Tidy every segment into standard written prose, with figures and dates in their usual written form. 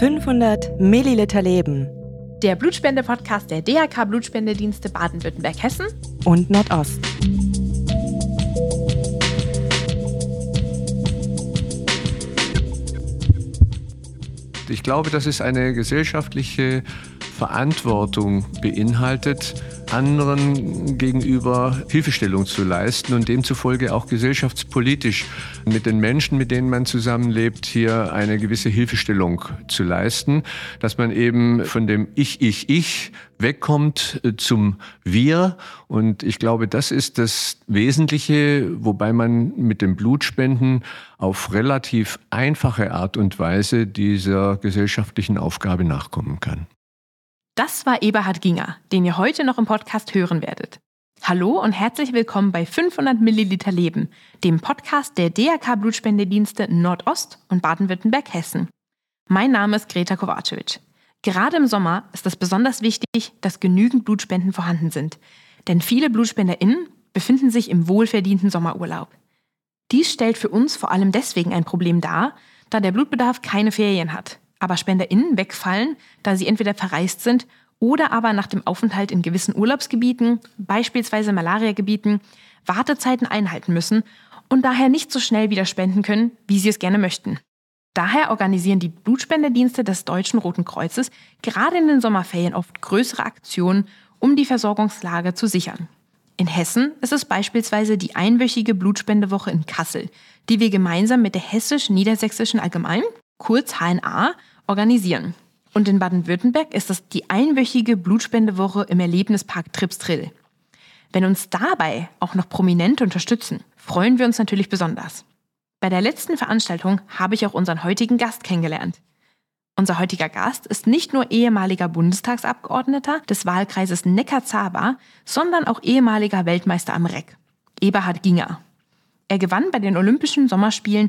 500 Milliliter Leben. Der Blutspende-Podcast der DRK Blutspendedienste Baden-Württemberg-Hessen und Nordost. Ich glaube, dass es eine gesellschaftliche Verantwortung beinhaltet, anderen gegenüber Hilfestellung zu leisten und demzufolge auch gesellschaftspolitisch mit den Menschen, mit denen man zusammenlebt, hier eine gewisse Hilfestellung zu leisten, dass man eben von dem Ich wegkommt zum Wir. Und ich glaube, das ist das Wesentliche, wobei man mit dem Blutspenden auf relativ einfache Art und Weise dieser gesellschaftlichen Aufgabe nachkommen kann. Das war Eberhard Ginger, den ihr heute noch im Podcast hören werdet. Hallo und herzlich willkommen bei 500 Milliliter Leben, dem Podcast der DRK Blutspendedienste Nordost und Baden-Württemberg-Hessen. Mein Name ist Greta Kovacevic. Gerade im Sommer ist es besonders wichtig, dass genügend Blutspenden vorhanden sind. Denn viele BlutspenderInnen befinden sich im wohlverdienten Sommerurlaub. Dies stellt für uns vor allem deswegen ein Problem dar, da der Blutbedarf keine Ferien hat. Aber SpenderInnen wegfallen, da sie entweder verreist sind oder aber nach dem Aufenthalt in gewissen Urlaubsgebieten, beispielsweise Malariagebieten, Wartezeiten einhalten müssen und daher nicht so schnell wieder spenden können, wie sie es gerne möchten. Daher organisieren die Blutspendedienste des Deutschen Roten Kreuzes gerade in den Sommerferien oft größere Aktionen, um die Versorgungslage zu sichern. In Hessen ist es beispielsweise die einwöchige Blutspendewoche in Kassel, die wir gemeinsam mit der Hessisch-Niedersächsischen Allgemein, kurz HNA, organisieren. Und in Baden-Württemberg ist es die einwöchige Blutspendewoche im Erlebnispark Tripstrill. Wenn uns dabei auch noch Prominente unterstützen, freuen wir uns natürlich besonders. Bei der letzten Veranstaltung habe ich auch unseren heutigen Gast kennengelernt. Unser heutiger Gast ist nicht nur ehemaliger Bundestagsabgeordneter des Wahlkreises Neckar-Zaba, sondern auch ehemaliger Weltmeister am Reck, Eberhard Ginger. Er gewann bei den Olympischen Sommerspielen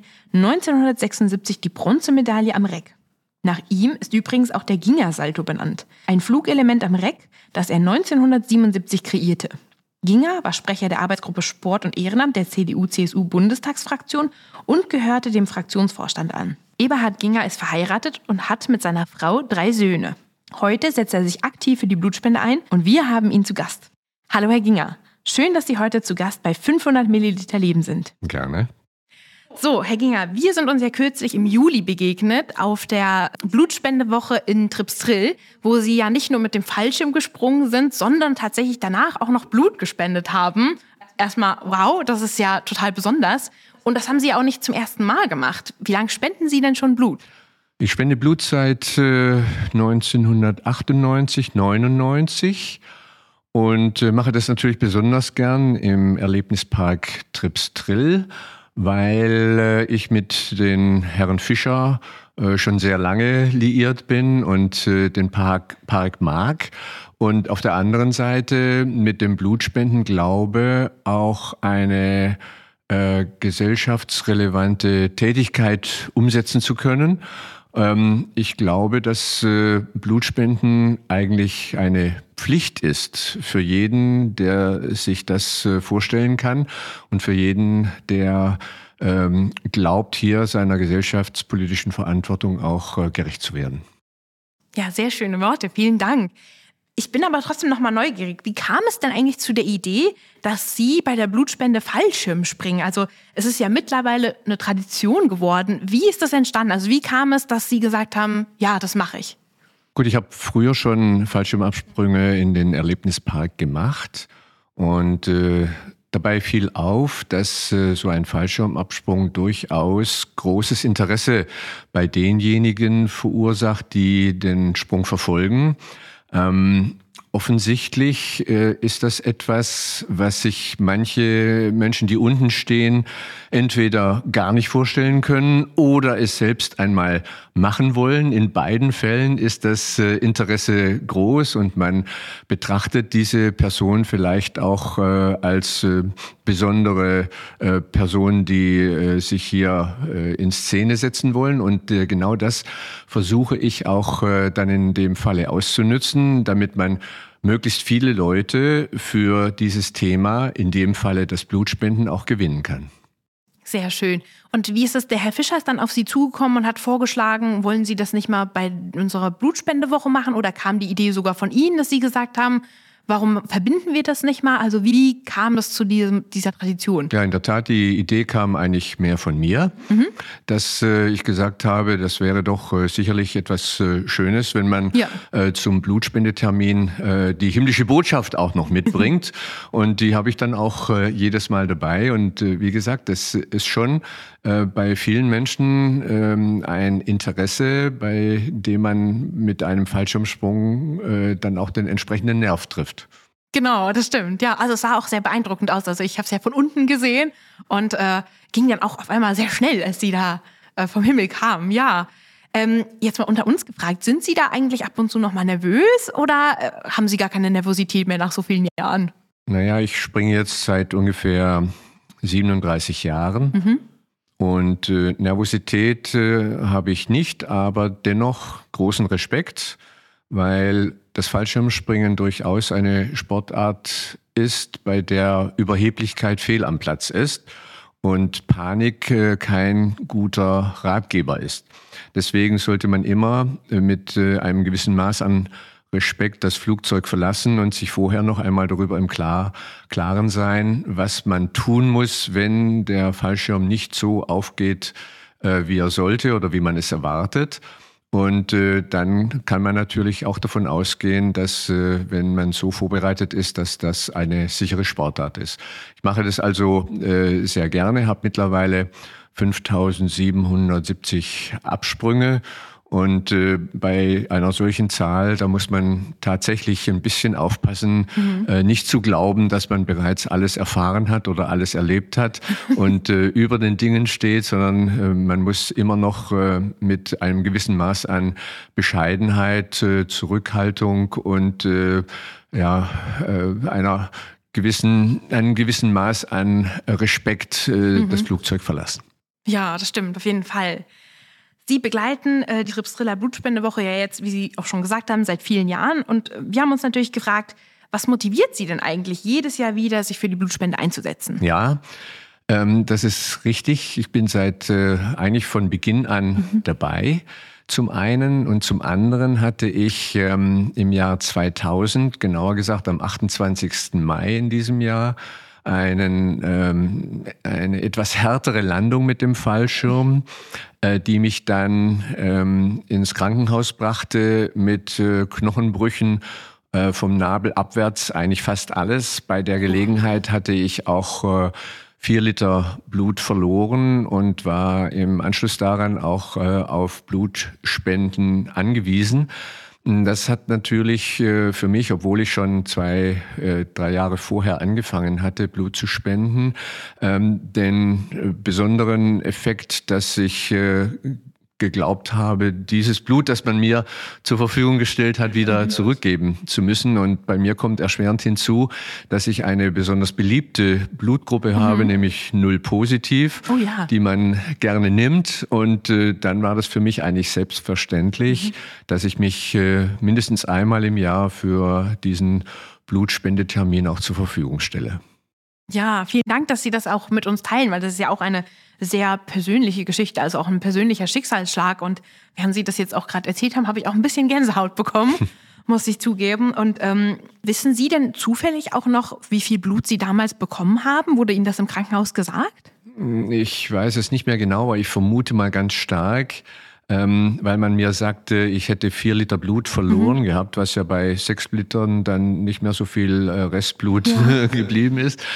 1976 die Bronzemedaille am Reck. Nach ihm ist übrigens auch der Ginger-Salto benannt, ein Flugelement am Reck, das er 1977 kreierte. Ginger war Sprecher der Arbeitsgruppe Sport und Ehrenamt der CDU-CSU-Bundestagsfraktion und gehörte dem Fraktionsvorstand an. Eberhard Ginger ist verheiratet und hat mit seiner Frau 3 Söhne. Heute setzt er sich aktiv für die Blutspende ein und wir haben ihn zu Gast. Hallo Herr Ginger, schön, dass Sie heute zu Gast bei 500 Milliliter Leben sind. Gerne. So, Herr Ginger, wir sind uns ja kürzlich im Juli begegnet auf der Blutspendewoche in Tripstrill, wo Sie ja nicht nur mit dem Fallschirm gesprungen sind, sondern tatsächlich danach auch noch Blut gespendet haben. Erstmal, wow, das ist ja total besonders. Und das haben Sie ja auch nicht zum ersten Mal gemacht. Wie lange spenden Sie denn schon Blut? Ich spende Blut seit 1998, 99 und mache das natürlich besonders gern im Erlebnispark Tripstrill, weil ich mit den Herren Fischer schon sehr lange liiert bin und den Park mag. Und auf der anderen Seite mit dem Blutspenden glaube auch eine gesellschaftsrelevante Tätigkeit umsetzen zu können. Ich glaube, dass Blutspenden eigentlich eine Pflicht ist für jeden, der sich das vorstellen kann und für jeden, der glaubt, hier seiner gesellschaftspolitischen Verantwortung auch gerecht zu werden. Ja, sehr schöne Worte. Vielen Dank. Ich bin aber trotzdem noch mal neugierig. Wie kam es denn eigentlich zu der Idee, dass Sie bei der Blutspende Fallschirm springen? Also es ist ja mittlerweile eine Tradition geworden. Wie ist das entstanden? Also wie kam es, dass Sie gesagt haben, ja, das mache ich? Gut, ich habe früher schon Fallschirmabsprünge in den Erlebnispark gemacht und dabei fiel auf, dass so ein Fallschirmabsprung durchaus großes Interesse bei denjenigen verursacht, die den Sprung verfolgen. Offensichtlich ist das etwas, was sich manche Menschen, die unten stehen, entweder gar nicht vorstellen können oder es selbst einmal machen wollen. In beiden Fällen ist das Interesse groß und man betrachtet diese Person vielleicht auch als besondere Person, die sich hier in Szene setzen wollen. Und genau das versuche ich auch dann in dem Falle auszunützen, damit man möglichst viele Leute für dieses Thema, in dem Falle das Blutspenden, auch gewinnen kann. Sehr schön. Und wie ist es? Der Herr Fischer ist dann auf Sie zugekommen und hat vorgeschlagen, wollen Sie das nicht mal bei unserer Blutspendewoche machen? Oder kam die Idee sogar von Ihnen, dass Sie gesagt haben, warum verbinden wir das nicht mal? Also wie kam es zu dieser Tradition? Ja, in der Tat, die Idee kam eigentlich mehr von mir, dass ich gesagt habe, das wäre doch sicherlich etwas Schönes, wenn man zum Blutspendetermin die himmlische Botschaft auch noch mitbringt. Und die habe ich dann auch jedes Mal dabei. Und wie gesagt, das ist schon bei vielen Menschen ein Interesse, bei dem man mit einem Fallschirmsprung dann auch den entsprechenden Nerv trifft. Genau, das stimmt. Ja, also es sah auch sehr beeindruckend aus. Also ich habe es ja von unten gesehen und ging dann auch auf einmal sehr schnell, als Sie da vom Himmel kamen. Ja, jetzt mal unter uns gefragt, sind Sie da eigentlich ab und zu noch mal nervös oder haben Sie gar keine Nervosität mehr nach so vielen Jahren? Naja, ich springe jetzt seit ungefähr 37 Jahren. Und Nervosität habe ich nicht, aber dennoch großen Respekt, weil das Fallschirmspringen durchaus eine Sportart ist, bei der Überheblichkeit fehl am Platz ist und Panik kein guter Ratgeber ist. Deswegen sollte man immer mit einem gewissen Maß an Respekt das Flugzeug verlassen und sich vorher noch einmal darüber im Klaren sein, was man tun muss, wenn der Fallschirm nicht so aufgeht, wie er sollte oder wie man es erwartet. Und dann kann man natürlich auch davon ausgehen, dass, wenn man so vorbereitet ist, dass das eine sichere Sportart ist. Ich mache das also sehr gerne, habe mittlerweile 5.770 Absprünge. Und bei einer solchen Zahl, da muss man tatsächlich ein bisschen aufpassen, nicht zu glauben, dass man bereits alles erfahren hat oder alles erlebt hat und über den Dingen steht, sondern man muss immer noch mit einem gewissen Maß an Bescheidenheit, Zurückhaltung und einem gewissen Maß an Respekt das Flugzeug verlassen. Ja, das stimmt, auf jeden Fall. Sie begleiten die Tripstriller Blutspendewoche ja jetzt, wie Sie auch schon gesagt haben, seit vielen Jahren. Und wir haben uns natürlich gefragt, was motiviert Sie denn eigentlich, jedes Jahr wieder sich für die Blutspende einzusetzen? Ja, das ist richtig. Ich bin eigentlich von Beginn an dabei. Zum einen und zum anderen hatte ich im Jahr 2000, genauer gesagt am 28. Mai in diesem Jahr, eine etwas härtere Landung mit dem Fallschirm, die mich dann ins Krankenhaus brachte mit Knochenbrüchen vom Nabel abwärts, eigentlich fast alles. Bei der Gelegenheit hatte ich auch 4 Liter Blut verloren und war im Anschluss daran auch auf Blutspenden angewiesen. Das hat natürlich für mich, obwohl ich schon 2-3 Jahre vorher angefangen hatte, Blut zu spenden, den besonderen Effekt, dass ich geglaubt habe, dieses Blut, das man mir zur Verfügung gestellt hat, wieder zurückgeben zu müssen. Und bei mir kommt erschwerend hinzu, dass ich eine besonders beliebte Blutgruppe habe, nämlich 0 positiv, die man gerne nimmt. Und dann war das für mich eigentlich selbstverständlich, dass ich mich mindestens einmal im Jahr für diesen Blutspendetermin auch zur Verfügung stelle. Ja, vielen Dank, dass Sie das auch mit uns teilen, weil das ist ja auch eine sehr persönliche Geschichte, also auch ein persönlicher Schicksalsschlag. Und während Sie das jetzt auch gerade erzählt haben, habe ich auch ein bisschen Gänsehaut bekommen, muss ich zugeben. Und wissen Sie denn zufällig auch noch, wie viel Blut Sie damals bekommen haben? Wurde Ihnen das im Krankenhaus gesagt? Ich weiß es nicht mehr genau, aber ich vermute mal ganz stark, weil man mir sagte, ich hätte 4 Liter Blut verloren gehabt, was ja bei 6 Litern dann nicht mehr so viel Restblut geblieben ist.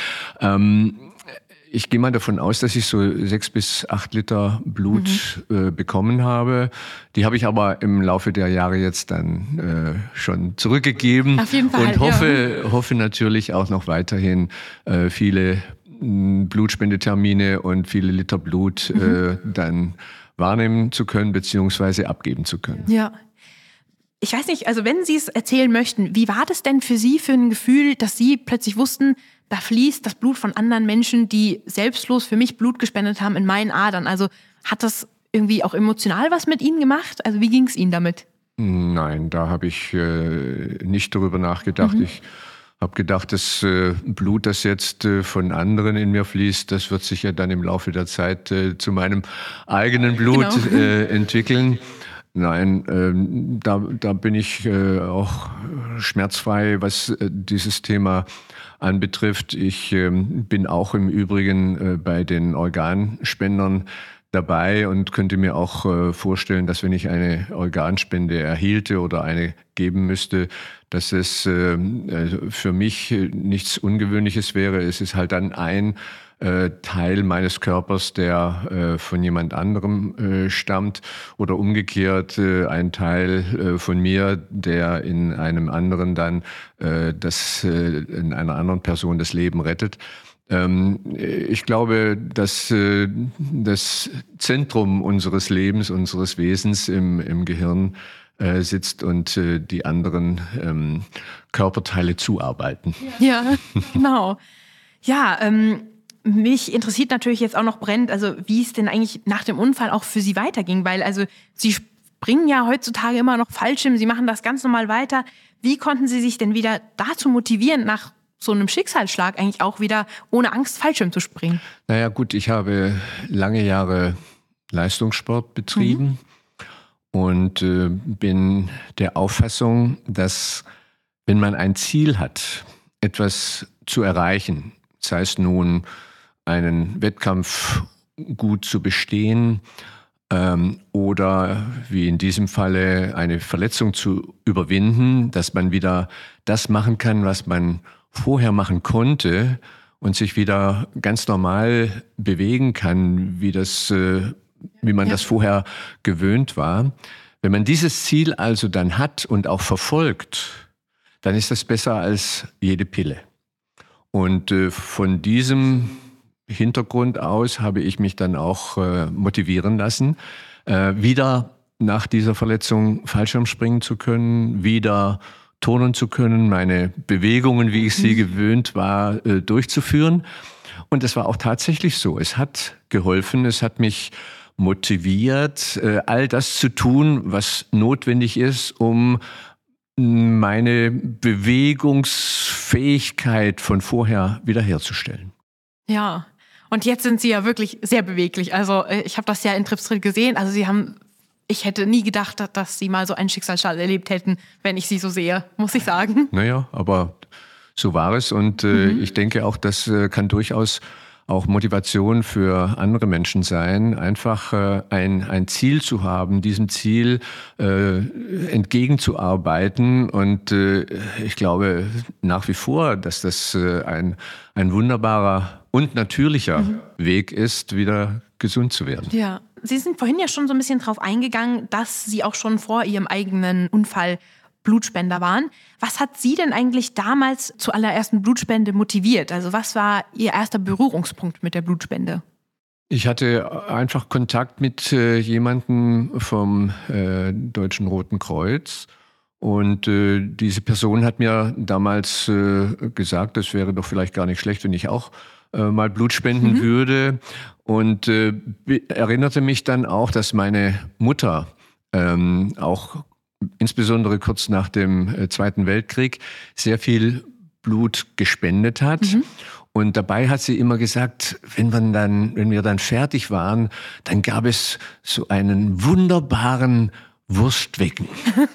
Ich gehe mal davon aus, dass ich so 6 bis 8 Liter Blut bekommen habe. Die habe ich aber im Laufe der Jahre jetzt dann schon zurückgegeben. Auf jeden Fall, und hoffe natürlich auch noch weiterhin viele Blutspendetermine und viele Liter Blut dann wahrnehmen zu können bzw. abgeben zu können. Ja. Ich weiß nicht, also wenn Sie es erzählen möchten, wie war das denn für Sie für ein Gefühl, dass Sie plötzlich wussten, da fließt das Blut von anderen Menschen, die selbstlos für mich Blut gespendet haben, in meinen Adern? Also hat das irgendwie auch emotional was mit Ihnen gemacht? Also wie ging es Ihnen damit? Nein, da habe ich nicht darüber nachgedacht. Ich habe gedacht, das Blut, das jetzt von anderen in mir fließt, das wird sich ja dann im Laufe der Zeit zu meinem eigenen Blut entwickeln. Nein, da bin ich auch schmerzfrei, was dieses Thema anbetrifft. Ich bin auch im Übrigen bei den Organspendern dabei und könnte mir auch vorstellen, dass wenn ich eine Organspende erhielte oder eine geben müsste, dass es für mich nichts Ungewöhnliches wäre. Es ist halt dann ein Teil meines Körpers, der von jemand anderem stammt oder umgekehrt ein Teil von mir, der in einem anderen dann in einer anderen Person das Leben rettet. Ich glaube, dass das Zentrum unseres Lebens, unseres Wesens im Gehirn sitzt und die anderen Körperteile zuarbeiten. Ja, genau. Ja, mich interessiert natürlich jetzt auch noch brennend, also wie es denn eigentlich nach dem Unfall auch für Sie weiterging, weil also Sie springen ja heutzutage immer noch Fallschirm, Sie machen das ganz normal weiter. Wie konnten Sie sich denn wieder dazu motivieren, nach so einem Schicksalsschlag eigentlich auch wieder ohne Angst Fallschirm zu springen? Naja gut, ich habe lange Jahre Leistungssport betrieben und bin der Auffassung, dass wenn man ein Ziel hat, etwas zu erreichen, sei es nun einen Wettkampf gut zu bestehen oder wie in diesem Falle eine Verletzung zu überwinden, dass man wieder das machen kann, was man vorher machen konnte und sich wieder ganz normal bewegen kann, wie man das vorher gewöhnt war. Wenn man dieses Ziel also dann hat und auch verfolgt, dann ist das besser als jede Pille. Und von diesem Hintergrund aus habe ich mich dann auch motivieren lassen, wieder nach dieser Verletzung Fallschirm springen zu können, wieder turnen zu können, meine Bewegungen, wie ich sie gewöhnt war, durchzuführen. Und es war auch tatsächlich so. Es hat geholfen, es hat mich motiviert, all das zu tun, was notwendig ist, um meine Bewegungsfähigkeit von vorher wiederherzustellen. Ja, und jetzt sind Sie ja wirklich sehr beweglich. Also ich habe das ja in Tripsdrill gesehen. Also ich hätte nie gedacht, dass Sie mal so einen Schicksalsschlag erlebt hätten, wenn ich Sie so sehe, muss ich sagen. Naja, aber so war es. Und ich denke auch, das kann durchaus auch Motivation für andere Menschen sein, einfach ein Ziel zu haben, diesem Ziel entgegenzuarbeiten. Und ich glaube nach wie vor, dass das ein wunderbarer und natürlicher Weg ist, wieder gesund zu werden. Ja, Sie sind vorhin ja schon so ein bisschen drauf eingegangen, dass Sie auch schon vor Ihrem eigenen Unfall Blutspender waren. Was hat Sie denn eigentlich damals zur allerersten Blutspende motiviert? Also was war Ihr erster Berührungspunkt mit der Blutspende? Ich hatte einfach Kontakt mit jemandem vom Deutschen Roten Kreuz. Und diese Person hat mir damals gesagt, das wäre doch vielleicht gar nicht schlecht, wenn ich auch mal Blut spenden würde. Und erinnerte mich dann auch, dass meine Mutter auch insbesondere kurz nach dem Zweiten Weltkrieg sehr viel Blut gespendet hat. Und dabei hat sie immer gesagt, wenn wir dann fertig waren, dann gab es so einen wunderbaren Wurstwecken.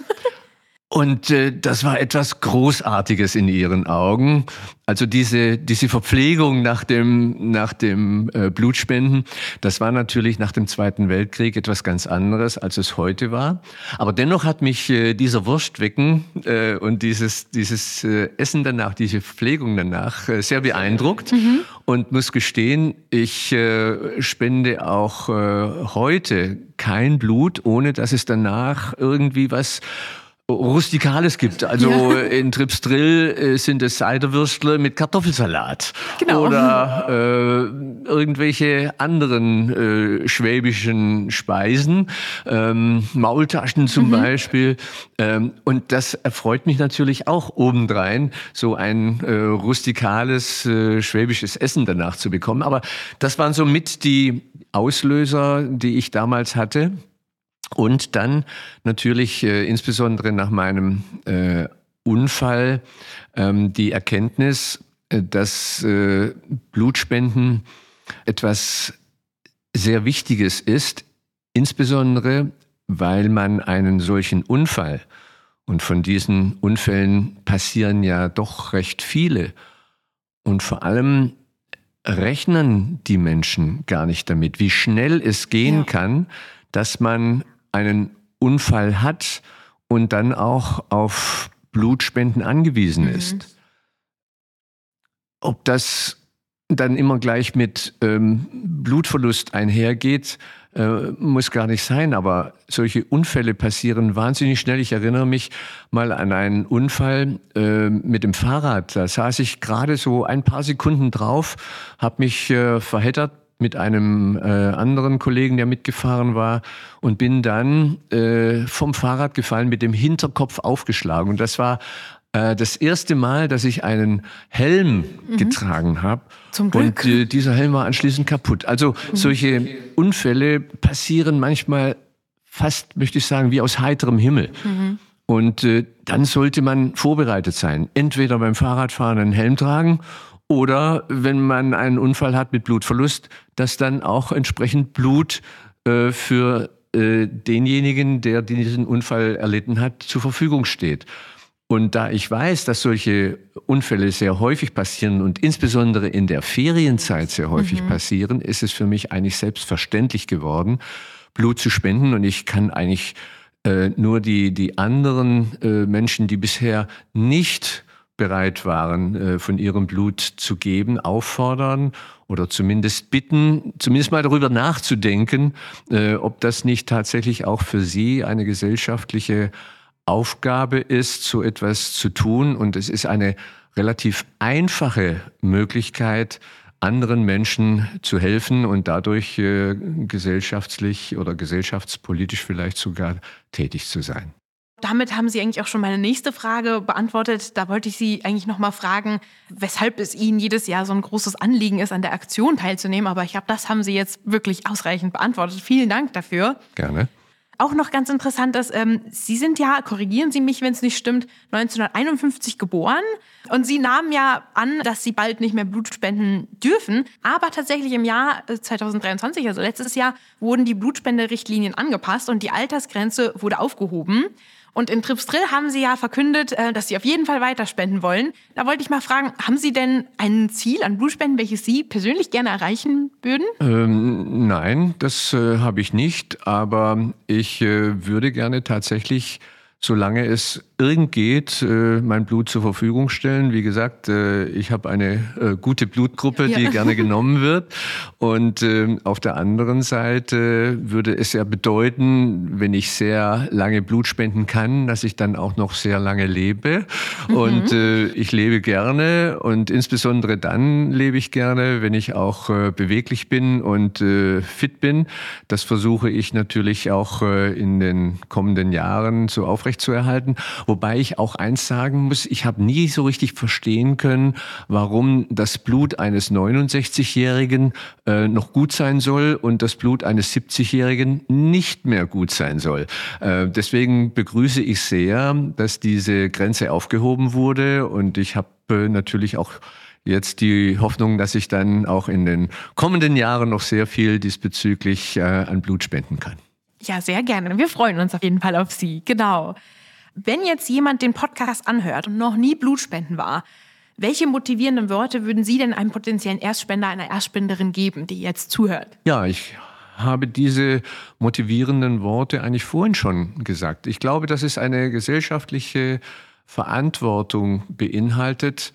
Und das war etwas Großartiges in ihren Augen. Also diese Verpflegung nach dem Blutspenden, das war natürlich nach dem Zweiten Weltkrieg etwas ganz anderes, als es heute war. Aber dennoch hat mich dieser Wurstwecken und dieses Essen danach, diese Verpflegung danach sehr beeindruckt. Und muss gestehen, ich spende auch heute kein Blut, ohne dass es danach irgendwie was Rustikales gibt. Also in Tripsdrill sind es Ciderwürstle mit Kartoffelsalat. Genau. Oder irgendwelche anderen schwäbischen Speisen, Maultaschen zum Beispiel. Und das erfreut mich natürlich auch obendrein, so ein rustikales schwäbisches Essen danach zu bekommen. Aber das waren so mit die Auslöser, die ich damals hatte. Und dann natürlich insbesondere nach meinem Unfall die Erkenntnis, dass Blutspenden etwas sehr Wichtiges ist, insbesondere weil man einen solchen Unfall, und von diesen Unfällen passieren ja doch recht viele, und vor allem rechnen die Menschen gar nicht damit, wie schnell es gehen kann, dass man einen Unfall hat und dann auch auf Blutspenden angewiesen ist. Ob das dann immer gleich mit Blutverlust einhergeht, muss gar nicht sein, aber solche Unfälle passieren wahnsinnig schnell. Ich erinnere mich mal an einen Unfall mit dem Fahrrad. Da saß ich gerade so ein paar Sekunden drauf, habe mich verheddert mit einem anderen Kollegen, der mitgefahren war, und bin dann vom Fahrrad gefallen, mit dem Hinterkopf aufgeschlagen. Und das war das erste Mal, dass ich einen Helm getragen habe. Zum Glück. Und dieser Helm war anschließend kaputt. Also solche Unfälle passieren manchmal fast, möchte ich sagen, wie aus heiterem Himmel. Und dann sollte man vorbereitet sein. Entweder beim Fahrradfahren einen Helm tragen oder, wenn man einen Unfall hat mit Blutverlust, dass dann auch entsprechend Blut für denjenigen, der diesen Unfall erlitten hat, zur Verfügung steht. Und da ich weiß, dass solche Unfälle sehr häufig passieren und insbesondere in der Ferienzeit sehr häufig passieren, ist es für mich eigentlich selbstverständlich geworden, Blut zu spenden. Und ich kann eigentlich nur die anderen Menschen, die bisher nicht bereit waren, von ihrem Blut zu geben, auffordern oder zumindest bitten, zumindest mal darüber nachzudenken, ob das nicht tatsächlich auch für sie eine gesellschaftliche Aufgabe ist, so etwas zu tun. Und es ist eine relativ einfache Möglichkeit, anderen Menschen zu helfen und dadurch gesellschaftlich oder gesellschaftspolitisch vielleicht sogar tätig zu sein. Damit haben Sie eigentlich auch schon meine nächste Frage beantwortet. Da wollte ich Sie eigentlich noch mal fragen, weshalb es Ihnen jedes Jahr so ein großes Anliegen ist, an der Aktion teilzunehmen. Aber ich glaube, das haben Sie jetzt wirklich ausreichend beantwortet. Vielen Dank dafür. Gerne. Auch noch ganz interessant ist, Sie sind ja, korrigieren Sie mich, wenn es nicht stimmt, 1951 geboren. Und Sie nahmen ja an, dass Sie bald nicht mehr Blut spenden dürfen. Aber tatsächlich im Jahr 2023, also letztes Jahr, wurden die Blutspenderichtlinien angepasst und die Altersgrenze wurde aufgehoben. Und in Tripsdrill haben Sie ja verkündet, dass Sie auf jeden Fall weiterspenden wollen. Da wollte ich mal fragen, haben Sie denn ein Ziel an Blutspenden, welches Sie persönlich gerne erreichen würden? Nein, das habe ich nicht. Aber ich würde gerne tatsächlich, solange es irgend geht, mein Blut zur Verfügung stellen. Wie gesagt, ich habe eine gute Blutgruppe, die gerne genommen wird. Und auf der anderen Seite würde es ja bedeuten, wenn ich sehr lange Blut spenden kann, dass ich dann auch noch sehr lange lebe. Und ich lebe gerne und insbesondere dann lebe ich gerne, wenn ich auch beweglich bin und fit bin. Das versuche ich natürlich auch in den kommenden Jahren so aufrechtzuerhalten. Wobei ich auch eins sagen muss, ich habe nie so richtig verstehen können, warum das Blut eines 69-Jährigen noch gut sein soll und das Blut eines 70-Jährigen nicht mehr gut sein soll. Deswegen begrüße ich sehr, dass diese Grenze aufgehoben wurde, und ich habe natürlich auch jetzt die Hoffnung, dass ich dann auch in den kommenden Jahren noch sehr viel diesbezüglich an Blut spenden kann. Ja, sehr gerne. Wir freuen uns auf jeden Fall auf Sie. Genau. Wenn jetzt jemand den Podcast anhört und noch nie Blutspenden war, welche motivierenden Worte würden Sie denn einem potenziellen Erstspender, einer Erstspenderin geben, die jetzt zuhört? Ja, ich habe diese motivierenden Worte eigentlich vorhin schon gesagt. Ich glaube, dass es eine gesellschaftliche Verantwortung beinhaltet,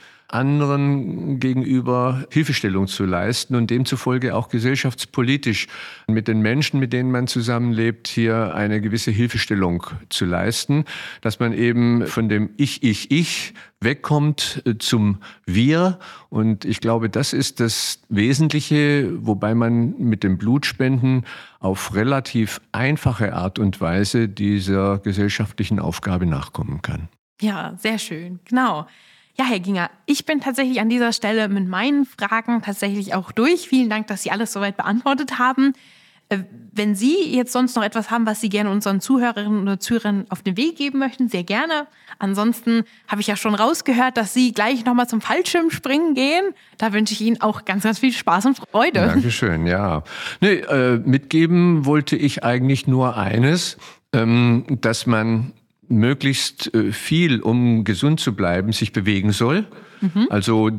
anderen gegenüber Hilfestellung zu leisten und demzufolge auch gesellschaftspolitisch mit den Menschen, mit denen man zusammenlebt, hier eine gewisse Hilfestellung zu leisten, dass man eben von dem Ich wegkommt zum Wir. Und ich glaube, das ist das Wesentliche, wobei man mit dem Blutspenden auf relativ einfache Art und Weise dieser gesellschaftlichen Aufgabe nachkommen kann. Ja, sehr schön. Genau. Ja, Herr Ginger, ich bin tatsächlich an dieser Stelle mit meinen Fragen tatsächlich auch durch. Vielen Dank, dass Sie alles soweit beantwortet haben. Wenn Sie jetzt sonst noch etwas haben, was Sie gerne unseren Zuhörerinnen oder Zuhörern auf den Weg geben möchten, sehr gerne. Ansonsten habe ich ja schon rausgehört, dass Sie gleich nochmal zum Fallschirmspringen gehen. Da wünsche ich Ihnen auch ganz, ganz viel Spaß und Freude. Dankeschön, ja. Mitgeben wollte ich eigentlich nur eines, dass man möglichst viel, um gesund zu bleiben, sich bewegen soll. Also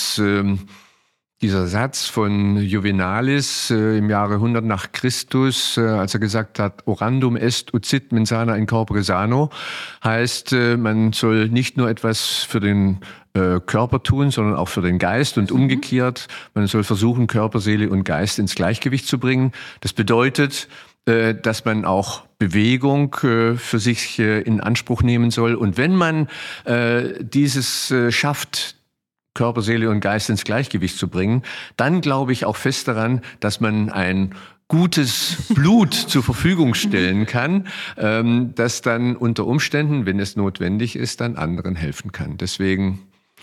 dieser Satz von Juvenalis im Jahre 100 nach Christus, als er gesagt hat, orandum est ucit mensana in corpore sano, heißt, man soll nicht nur etwas für den Körper tun, sondern auch für den Geist und umgekehrt. Man soll versuchen, Körper, Seele und Geist ins Gleichgewicht zu bringen. Das bedeutet, dass man auch Bewegung für sich in Anspruch nehmen soll. Und wenn man dieses schafft, Körper, Seele und Geist ins Gleichgewicht zu bringen, dann glaube ich auch fest daran, dass man ein gutes Blut zur Verfügung stellen kann, das dann unter Umständen, wenn es notwendig ist, dann anderen helfen kann. Deswegen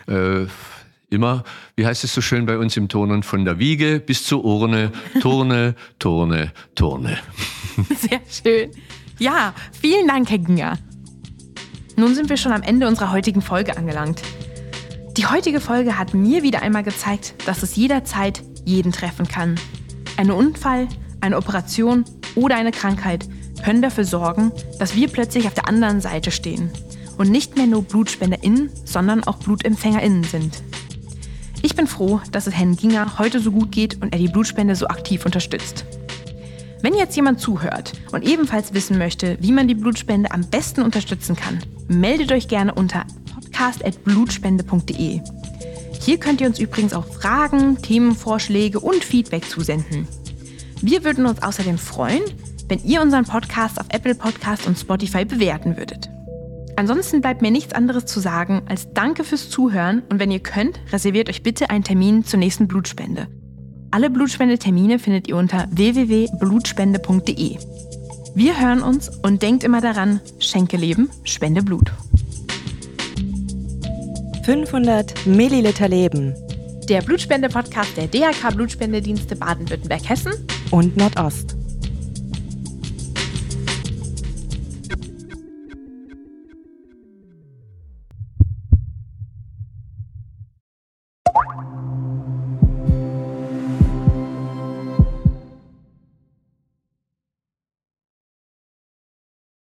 immer, wie heißt es so schön bei uns im Turnen, von der Wiege bis zur Urne, Turne, Turne, Turne. Sehr schön. Ja, vielen Dank, Herr Ginger. Nun sind wir schon am Ende unserer heutigen Folge angelangt. Die heutige Folge hat mir wieder einmal gezeigt, dass es jederzeit jeden treffen kann. Ein Unfall, eine Operation oder eine Krankheit können dafür sorgen, dass wir plötzlich auf der anderen Seite stehen und nicht mehr nur BlutspenderInnen, sondern auch BlutempfängerInnen sind. Ich bin froh, dass es Herrn Ginger heute so gut geht und er die Blutspende so aktiv unterstützt. Wenn jetzt jemand zuhört und ebenfalls wissen möchte, wie man die Blutspende am besten unterstützen kann, meldet euch gerne unter podcast@blutspende.de. Hier könnt ihr uns übrigens auch Fragen, Themenvorschläge und Feedback zusenden. Wir würden uns außerdem freuen, wenn ihr unseren Podcast auf Apple Podcast und Spotify bewerten würdet. Ansonsten bleibt mir nichts anderes zu sagen als Danke fürs Zuhören und wenn ihr könnt, reserviert euch bitte einen Termin zur nächsten Blutspende. Alle Blutspende-Termine findet ihr unter www.blutspende.de. Wir hören uns und denkt immer daran, schenke Leben, spende Blut. 500 Milliliter Leben Der Blutspende-Podcast der DRK Blutspendedienste Baden-Württemberg-Hessen und Nordost.